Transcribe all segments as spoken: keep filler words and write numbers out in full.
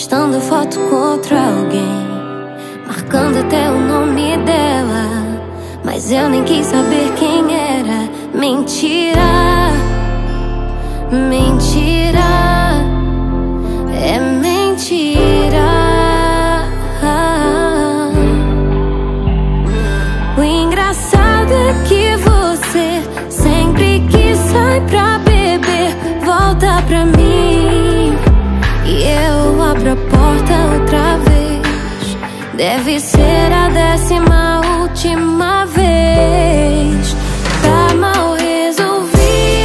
postando foto com outro alguém, marcando até o nome dela, mas eu nem quis saber quem era. Mentira, mentira, é mentira. O engraçado é que você, sempre que sai pra beber, volta pra mim e eu abro a porta outra vez. Deve ser a décima última vez. Tá mal resolvido,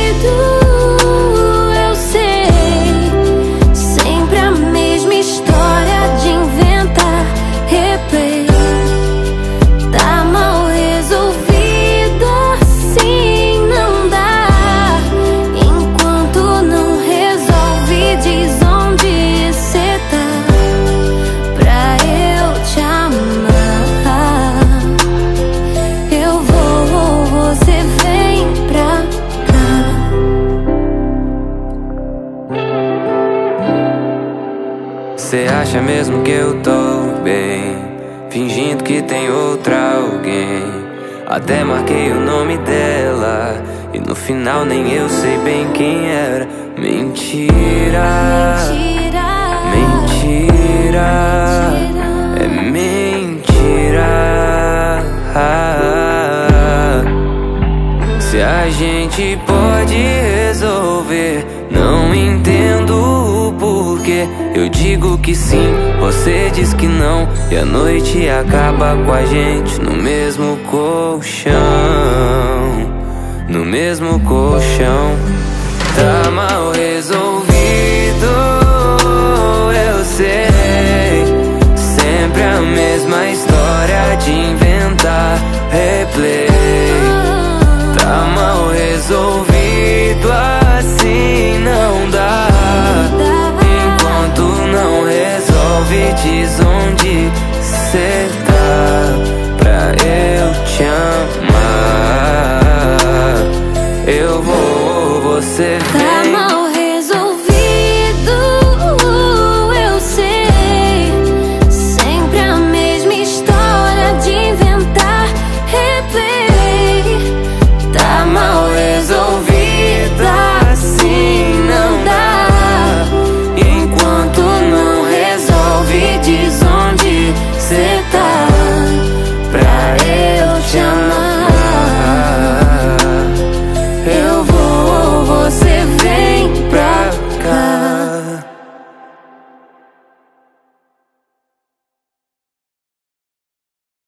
eu sei. Sempre a mesma história de inventar replay. Tá mal resolvido, assim não dá. Enquanto não resolve, diz onde cê tá, pra eu te amar. Eu vou, você vem pra cá. Cê acha mesmo que eu tô bem, fingindo que tem outra alguém? Até marquei o nome dela e no final nem eu sei bem quem era. Mentira, mentira, é mentira. Se a gente pode resolver, não entendo o porquê. Eu digo que sim, você diz que não, e a noite acaba com a gente no mesmo colchão, no mesmo colchão. Tá mal resolvido, eu sei. Sempre a mesma história de inventar replay. Tá mal resolvido, assim não dá. Enquanto não resolve, diz onde cê tá, pra eu te amar. Eu vou, você vem.